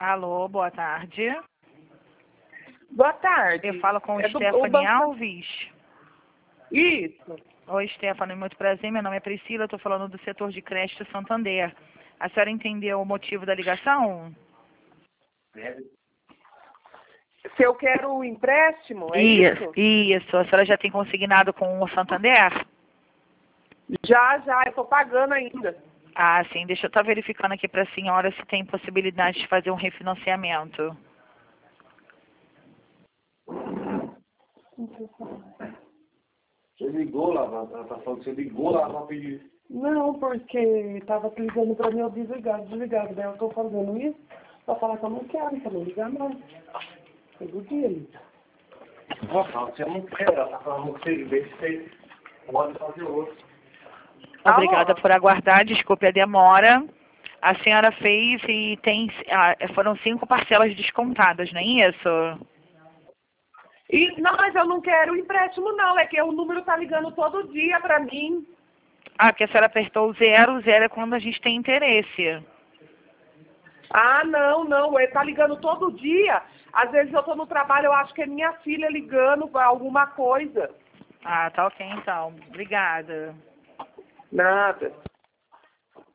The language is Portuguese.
Alô, boa tarde. Boa tarde. Eu falo com do Stephanie Alves. Isso. Oi, Stephanie, muito prazer. Meu nome é Priscila, estou falando do setor de crédito Santander. A senhora entendeu o motivo da ligação? Se eu quero o empréstimo, é isso? Isso. A senhora já tem consignado com o Santander? Já, eu tô pagando ainda. Ah, sim. Deixa eu estar verificando aqui para a senhora se tem possibilidade de fazer um refinanciamento. Você ligou lá, ela tá falando que você ligou lá pra pedir. Não, porque tava ligando pra mim, eu desligado. Daí eu tô fazendo isso pra falar que eu não quero, pra não ligar mais. Todo dia, Lita. Nossa, você não quer, ela tá falando que você pode fazer outro. Obrigada por aguardar, desculpe a demora. A senhora fez e tem, foram 5 parcelas descontadas, não é isso? Não, mas eu não quero o empréstimo não, é que o número tá ligando todo dia pra mim. Ah, porque a senhora apertou o 0, 0 é quando a gente tem interesse. Ah, não, ele tá ligando todo dia. Às vezes eu tô no trabalho, eu acho que é minha filha ligando pra alguma coisa. Ah, tá ok então. Obrigada. Nada.